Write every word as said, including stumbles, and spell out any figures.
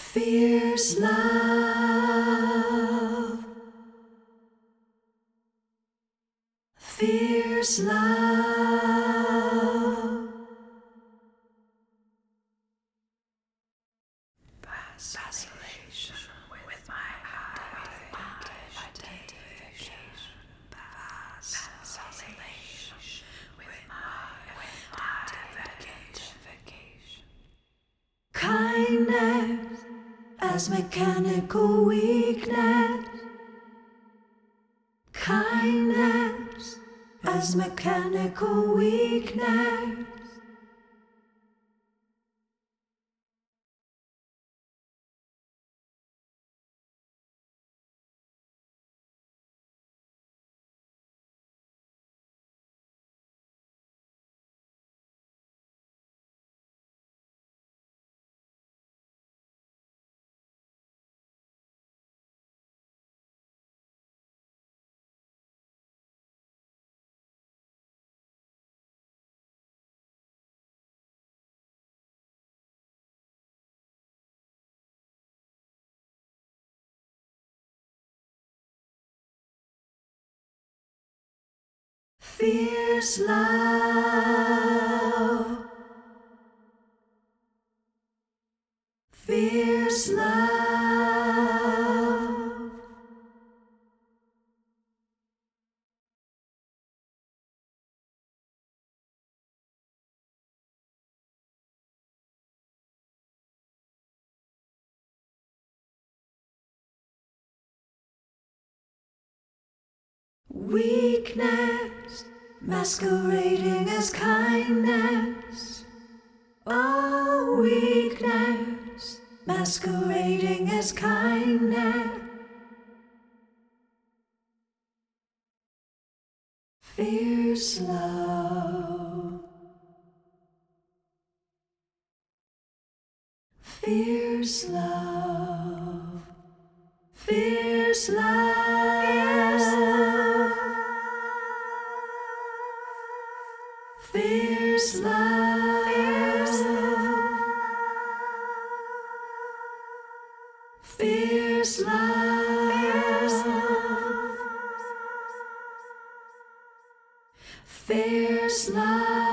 Fierce love, fierce love, vacillation with my identification, vacillation with my identification, kindness as mechanical weakness, kindness as mechanical weakness. Fierce love, fierce love, weakness masquerading as kindness. Oh, weakness masquerading as kindness. Fierce love, fierce love, fierce love, fierce love, fierce love, fierce love.